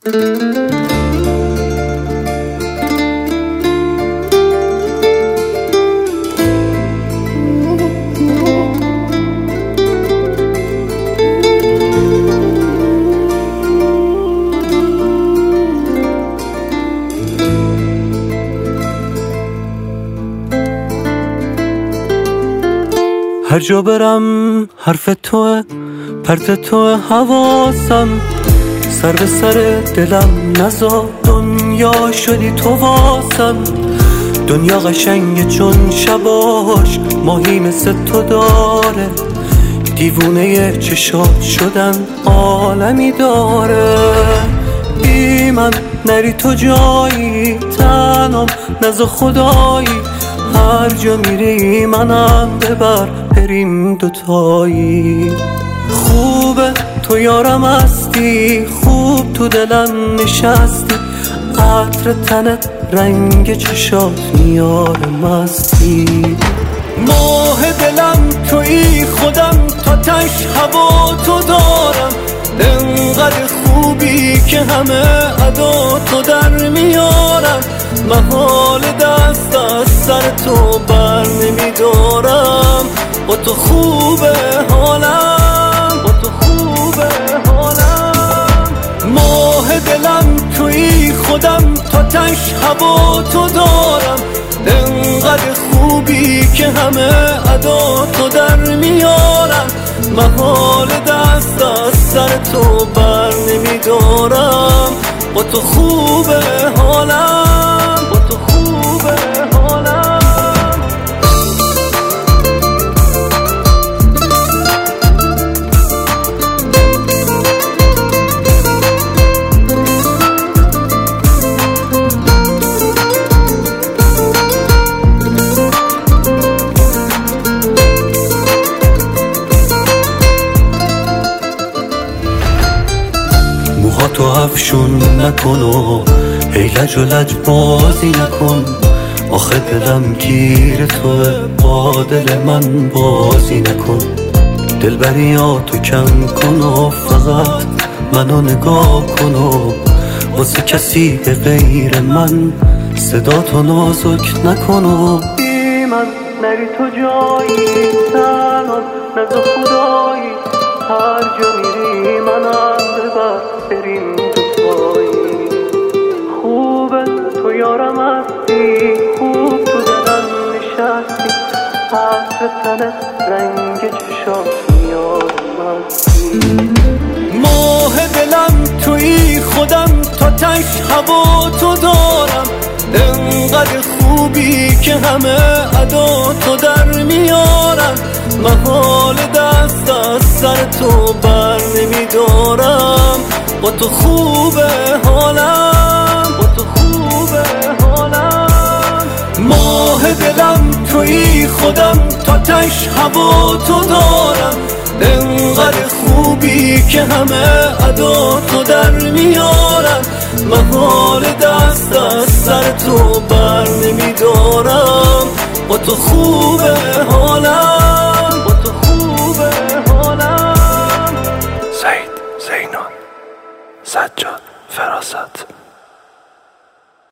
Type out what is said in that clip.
هر جا برم حرف توه، پرت توه حواسم، سر به سر دلم نزا، دنیا شدی تو واسم. دنیا قشنگه چون شباش ماهی مثل تو داره، دیوونه چشات شدن عالمی داره. بی من نری تو جایی، تنم نزا خدایی، هر جا میری منم ببر بریم دوتایی. خوبه تو یارم هستی، خوب تو دلم نشستی، عطر تنت رنگ چشات میاره مستی. ماه دلم تویی، خودم تا تش هوا تو دارم، انقدر خوبی که همه ادا تو در میارم. محال دست از سر تو بر نمیدارم، با تو خوبه حالم، با تو خوبه حالم. ماه دلم تویی، خودم تا تش هوا تو دارم، انقدر خوبی که همه ادا تو در میارم. محال دست از سر تو بر نمیدارم، با تو خوبه حالم، با تو خوبه حالم. موهاتو افشون نکن و هی لج و لج بازی نکن، آخه دلم گیر توه، با دل من بازی نکن. دلبریاتو کم کن و فقط منو نگاه کن و واسه کسی به غیر من صداتو نازک نکن. و بی من نری تو جایی، تنم نزا خدایی، هر جا میری منم ببر بریم دوتایی. خوبه تو یارم هستی، خوب تو دلم نشستی، عطر تنت رنگ چشات میاره مستی. ماه دلم تویی، خودم تا تش هوا تو دارم، انقدر خوبی که همه ادا تو در میارم. محال دست از سر تو بر نمیدارم، با تو خوبه حالم، با تو خوبه حالم. ماه دلم تویی، خودم تا تش هوا تو دارم، انقدر خوبی که همه ادا تو در میارم. محال دست از سر تو بر نمیدارم، با تو خوبه حالم، با تو خوبه حالم. سعید زینان، سجاد فراست.